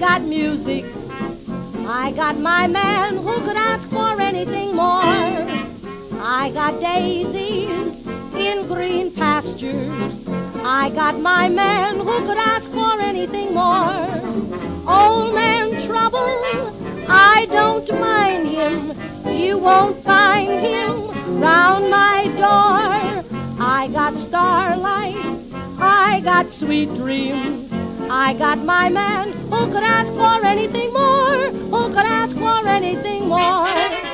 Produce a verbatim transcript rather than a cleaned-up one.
got music. I got my man who could ask for anything more. I got daisies in green pastures. I got my man who could ask for anything more. Old man Trouble, I don't mind him. You won't find him round my door. I got starlight, I got sweet dreams. I got my man who could ask for anything more, who could ask for anything more.